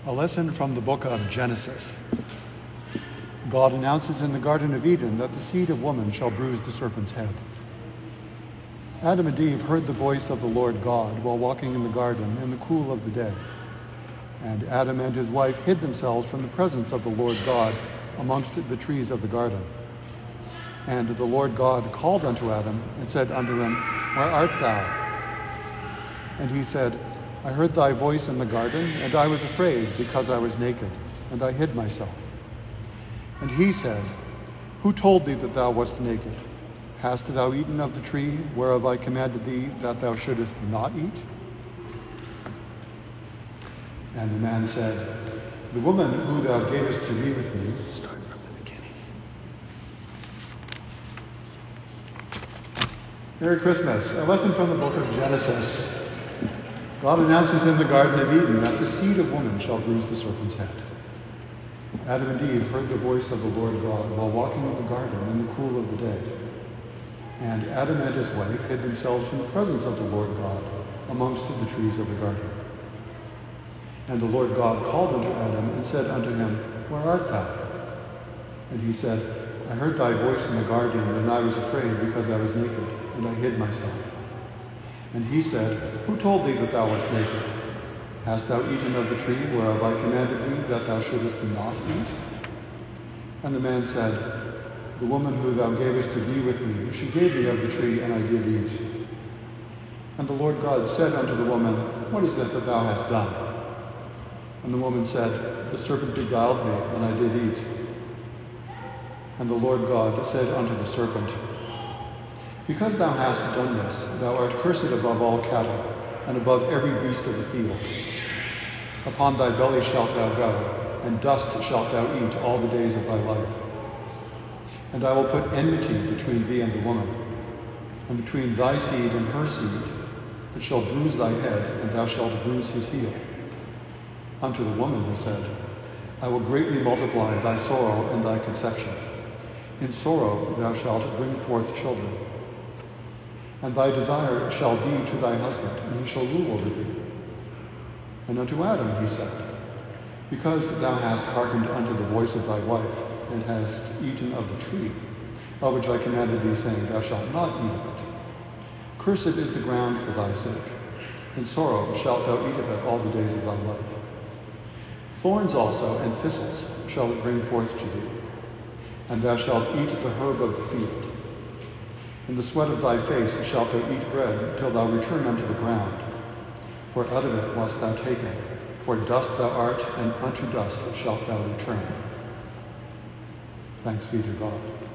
A lesson from the book of Genesis. God announces in the Garden of Eden that the seed of woman shall bruise the serpent's head. Adam and Eve heard the voice of the Lord God while walking in the garden in the cool of the day. And Adam and his wife hid themselves from the presence of the Lord God amongst the trees of the garden. And the Lord God called unto Adam and said unto him, Where art thou? And he said, I heard thy voice in the garden, and I was afraid, because I was naked, and I hid myself. And he said, Who told thee that thou wast naked? Hast thou eaten of the tree whereof I commanded thee that thou shouldest not eat? And the man said, The woman who thou gavest to be with me. Start from the beginning. Merry Christmas. A lesson from the book of Genesis. God announces in the Garden of Eden that the seed of woman shall bruise the serpent's head. Adam and Eve heard the voice of the Lord God while walking in the garden in the cool of the day. And Adam and his wife hid themselves from the presence of the Lord God amongst the trees of the garden. And the Lord God called unto Adam and said unto him, Where art thou? And he said, I heard thy voice in the garden, and I was afraid, because I was naked, and I hid myself. And he said, Who told thee that thou wast naked? Hast thou eaten of the tree whereof I commanded thee that thou shouldest not eat? And the man said, The woman who thou gavest to be with me, she gave me of the tree, and I did eat. And the Lord God said unto the woman, What is this that thou hast done? And the woman said, The serpent beguiled me, and I did eat. And the Lord God said unto the serpent, Because thou hast done this, thou art cursed above all cattle, and above every beast of the field. Upon thy belly shalt thou go, and dust shalt thou eat all the days of thy life. And I will put enmity between thee and the woman, and between thy seed and her seed. It shall bruise thy head, and thou shalt bruise his heel. Unto the woman he said, I will greatly multiply thy sorrow and thy conception. In sorrow thou shalt bring forth children. And thy desire shall be to thy husband, and he shall rule over thee. And unto Adam he said, Because thou hast hearkened unto the voice of thy wife, and hast eaten of the tree, of which I commanded thee, saying, Thou shalt not eat of it. Cursed is the ground for thy sake. In sorrow shalt thou eat of it all the days of thy life. Thorns also and thistles shall it bring forth to thee, and thou shalt eat the herb of the field. In the sweat of thy face shalt thou eat bread, till thou return unto the ground. For out of it wast thou taken, for dust thou art, and unto dust shalt thou return. Thanks be to God.